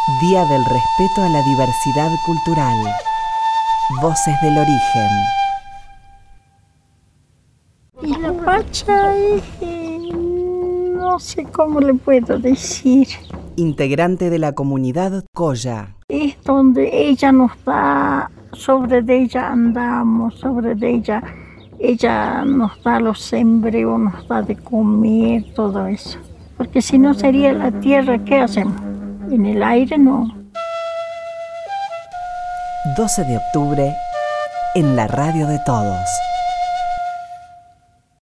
Día del respeto a la diversidad cultural. Voces del origen. Y la Pacha es, no sé cómo le puedo decir. Integrante de la comunidad Colla. Es donde ella nos da, sobre de ella andamos, sobre de ella nos da los sembrados, nos da de comer, todo eso. Porque si no sería la tierra, ¿qué hacemos? En el aire no. 12 de octubre, en la radio de todos.